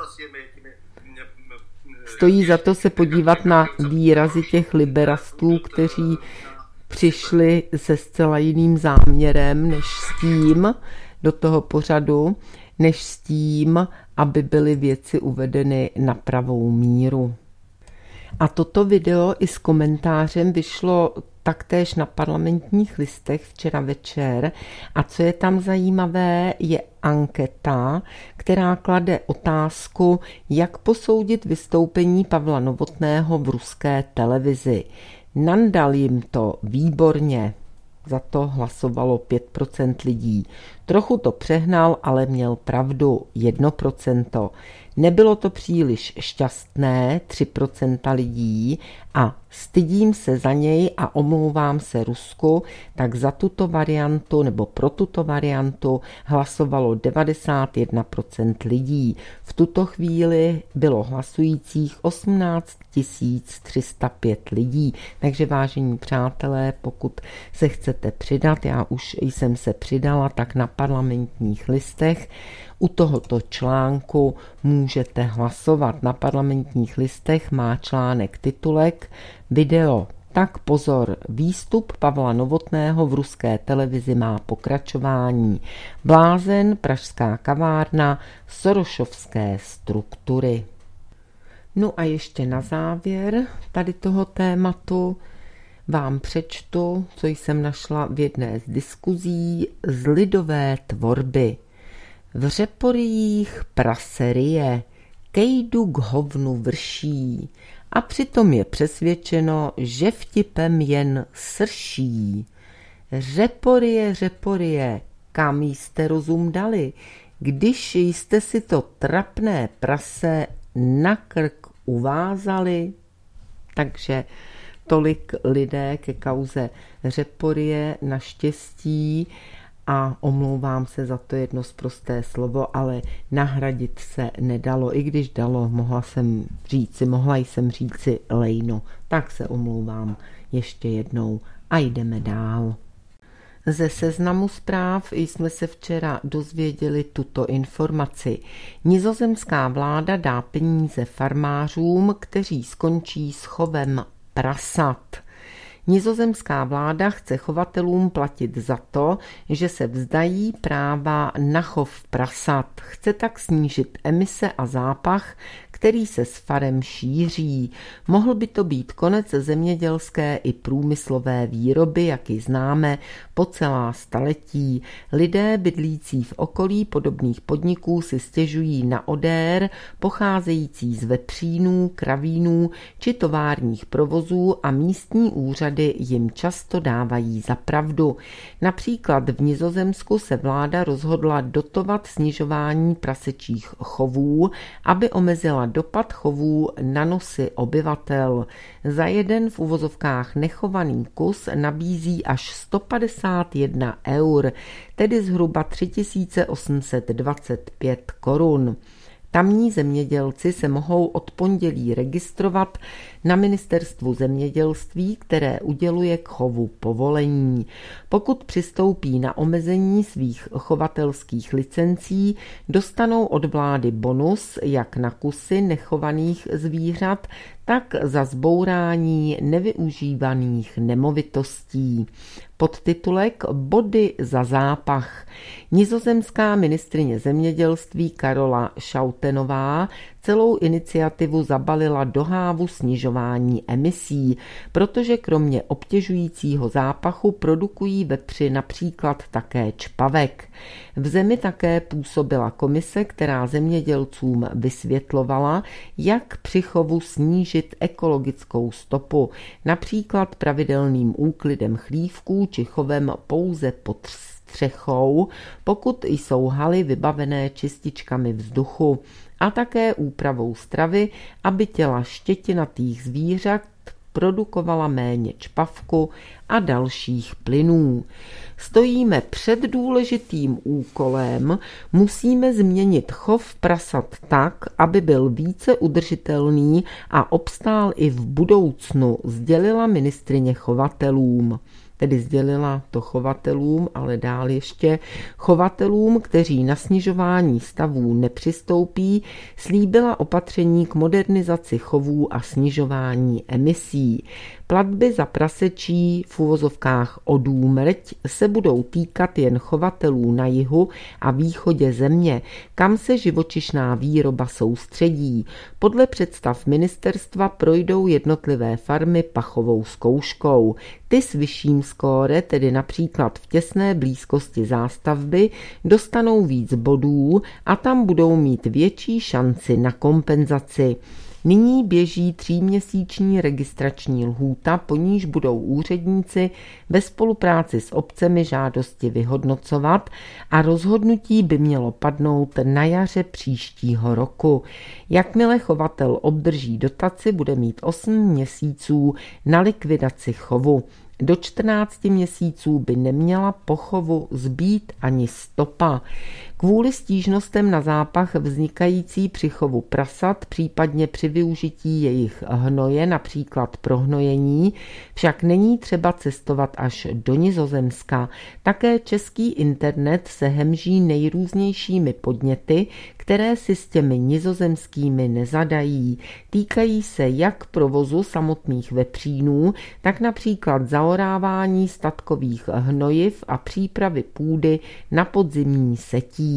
Speaker 1: Stojí za to se podívat na výrazy těch liberastů, kteří přišli se zcela jiným záměrem než s tím do toho pořadu, než s tím, aby byly věci uvedeny na pravou míru. A toto video i s komentářem vyšlo taktéž na Parlamentních listech včera večer. A co je tam zajímavé, je anketa, která klade otázku, jak posoudit vystoupení Pavla Novotného v ruské televizi. Nandal jim to výborně. Za to hlasovalo 5% lidí. Trochu to přehnal, ale měl pravdu 1%. Nebylo to příliš šťastné 3% lidí a stydím se za něj a omlouvám se Rusku, tak za tuto variantu nebo pro tuto variantu hlasovalo 91% lidí. V tuto chvíli bylo hlasujících 18 305 lidí. Takže vážení přátelé, pokud se chcete přidat, já už jsem se přidala, tak na Parlamentních listech u tohoto článku můžete hlasovat. Na Parlamentních listech má článek titulek Video. Tak pozor, výstup Pavla Novotného v ruské televizi má pokračování. Blázen, pražská kavárna, sorosovské struktury. No a ještě na závěr tady toho tématu vám přečtu, co jsem našla v jedné z diskuzí z lidové tvorby. V řeporiích praserie, kejdu k hovnu vrší a přitom je přesvědčeno, že vtipem jen srší. Řeporie, kam jste rozum dali, když jste si to trapné prase na krk uvázali? Takže tolik lidé ke kauze Řeporie, naštěstí, a omlouvám se za to jedno sprosté slovo, ale nahradit se nedalo, i když dalo, mohla jsem říci lejno, tak se omlouvám ještě jednou a jdeme dál. Ze Seznamu zpráv jsme se včera dozvěděli tuto informaci. Nizozemská vláda dá peníze farmářům, kteří skončí s chovem prasat. Nizozemská vláda chce chovatelům platit za to, že se vzdají práva na chov prasat. Chce tak snížit emise a zápach, který se s farem šíří. Mohl by to být konec zemědělské i průmyslové výroby, jak ji známe, po celá staletí. Lidé bydlící v okolí podobných podniků si stěžují na odér, pocházející z vepřínů, kravínů či továrních provozů a místní úřady jim často dávají za pravdu. Například v Nizozemsku se vláda rozhodla dotovat snižování prasečích chovů, aby omezila dopad chovů na nosy obyvatel. Za jeden v uvozovkách nechovaný kus nabízí až 151 eur, tedy zhruba 3825 korun. Tamní zemědělci se mohou od pondělí registrovat na ministerstvu zemědělství, které uděluje k chovu povolení. Pokud přistoupí na omezení svých chovatelských licencí, dostanou od vlády bonus jak na kusy nechovaných zvířat, tak za zbourání nevyužívaných nemovitostí. Podtitulek Body za zápach. Nizozemská ministryně zemědělství Karola Schautenová celou iniciativu zabalila do hávu snižování emisí, protože kromě obtěžujícího zápachu produkují vepři například také čpavek. V zemi také působila komise, která zemědělcům vysvětlovala, jak při chovu snížit ekologickou stopu, například pravidelným úklidem chlívků či chovem pouze pod střechou, pokud jsou haly vybavené čističkami vzduchu, a také úpravou stravy, aby těla štětinatých zvířat produkovala méně čpavku a dalších plynů. Stojíme před důležitým úkolem, musíme změnit chov prasat tak, aby byl více udržitelný a obstál i v budoucnu, sdělila ministryně chovatelům. Tedy sdělila to chovatelům, ale dál ještě chovatelům, kteří na snižování stavů nepřistoupí, slíbila opatření k modernizaci chovů a snižování emisí. Platby za prasečí v uvozovkách odúmrť se budou týkat jen chovatelů na jihu a východě země, kam se živočišná výroba soustředí. Podle představ ministerstva projdou jednotlivé farmy pachovou zkouškou. Ty s vyšším skóre, tedy například v těsné blízkosti zástavby, dostanou víc bodů a tam budou mít větší šanci na kompenzaci. Nyní běží 3měsíční registrační lhůta, po níž budou úředníci ve spolupráci s obcemi žádosti vyhodnocovat a rozhodnutí by mělo padnout na jaře příštího roku. Jakmile chovatel obdrží dotaci, bude mít 8 měsíců na likvidaci chovu. Do 14 měsíců by neměla po chovu zbýt ani stopa. Kvůli stížnostem na zápach vznikající při chovu prasat, případně při využití jejich hnoje, například pro hnojení, však není třeba cestovat až do Nizozemska. Také český internet se hemží nejrůznějšími podněty, které si s těmi nizozemskými nezadají. Týkají se jak provozu samotných vepřínů, tak například zaorávání statkových hnojiv a přípravy půdy na podzimní setí.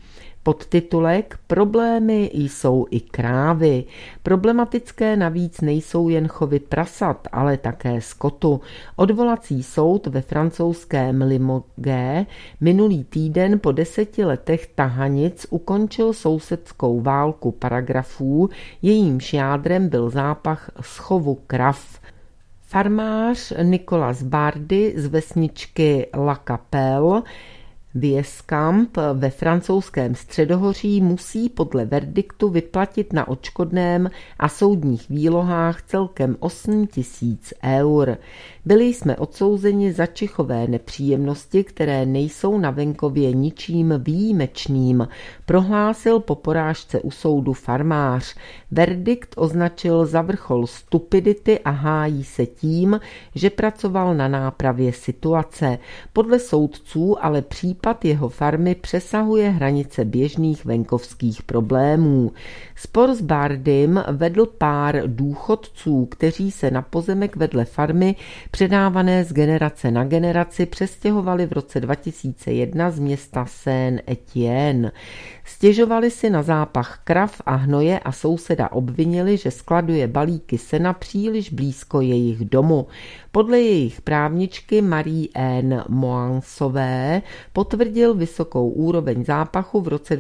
Speaker 1: Podtitulek Problémy jsou i krávy. Problematické navíc nejsou jen chovy prasat, ale také skotu. Odvolací soud ve francouzském Limoges minulý týden po 10 letech tahanic ukončil sousedskou válku paragrafů, jejímž jádrem byl zápach z chovu krav. Farmář Nicolas Bardy z vesničky La Capelle Viescamp ve francouzském Středohoří musí podle verdiktu vyplatit na odškodném a soudních výlohách celkem 8 000 eur. Byli jsme odsouzeni za čichové nepříjemnosti, které nejsou na venkově ničím výjimečným, prohlásil po porážce u soudu farmář. Verdikt označil za vrchol stupidity a hájí se tím, že pracoval na nápravě situace. Podle soudců ale případ jeho farmy přesahuje hranice běžných venkovských problémů. Spor s Bardym vedl pár důchodců, kteří se na pozemek vedle farmy, předávané z generace na generaci, přestěhovali v roce 2001 z města Saint-Étienne. Stěžovali si na zápach krav a hnoje a souseda obvinili, že skladuje balíky sena příliš blízko jejich domu. Podle jejich právničky Marie-Anne Moansové potvrdil vysokou úroveň zápachu v roce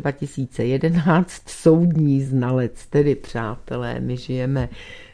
Speaker 1: 2011 soudní znalec. Tedy, přátelé, my žijeme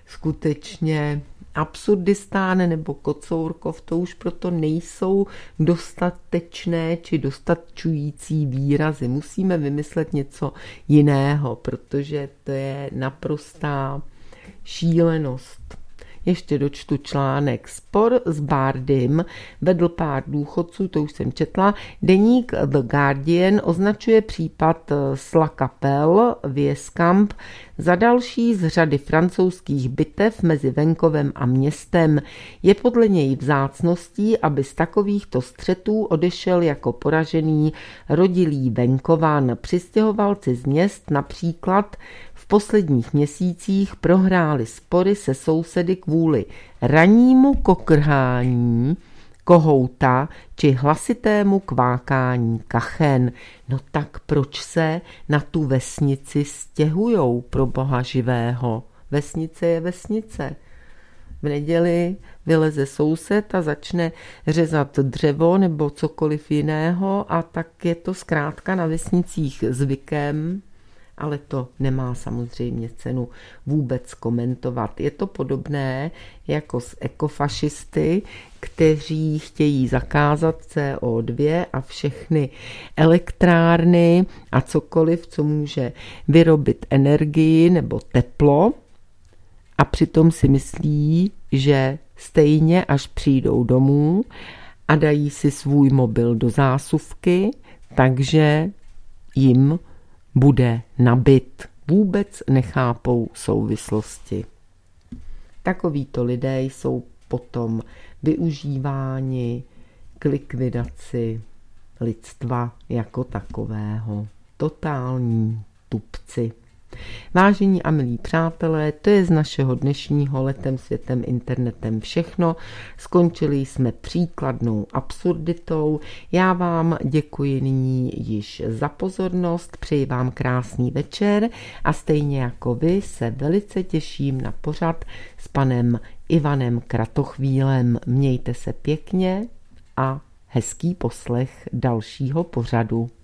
Speaker 1: skutečně Absurdistán nebo Kocourkov, to už proto nejsou dostatečné či dostačující výrazy. Musíme vymyslet něco jiného, protože to je naprostá šílenost. Ještě dočtu článek. Spor s Bardym vedl pár důchodců, to už jsem četla. Deník The Guardian označuje případ Slacapelle Viescamp za další z řady francouzských bitev mezi venkovem a městem. Je podle něj vzácností, aby z takovýchto střetů odešel jako poražený rodilý venkovan. Přistěhovalci z měst například v posledních měsících prohráli spory se sousedy kvůli rannímu kokrhání kohouta či hlasitému kvákání kachen. No tak proč se na tu vesnici stěhujou, pro boha živého? Vesnice je vesnice. V neděli vyleze soused a začne řezat dřevo nebo cokoliv jiného a tak je to zkrátka na vesnicích zvykem, ale to nemá samozřejmě cenu vůbec komentovat. Je to podobné jako s ekofašisty, kteří chtějí zakázat CO2 a všechny elektrárny a cokoliv, co může vyrobit energii nebo teplo, a přitom si myslí, že stejně až přijdou domů a dají si svůj mobil do zásuvky, takže jim bude nabit. Vůbec nechápou souvislosti. Takovýto lidé jsou potom využíváni k likvidaci lidstva jako takového. Totální tupci. Vážení a milí přátelé, to je z našeho dnešního Letem světem internetem všechno. Skončili jsme příkladnou absurditou. Já vám děkuji nyní již za pozornost, přeji vám krásný večer a stejně jako vy se velice těším na pořad s panem Ivanem Kratochvílem. Mějte se pěkně a hezký poslech dalšího pořadu.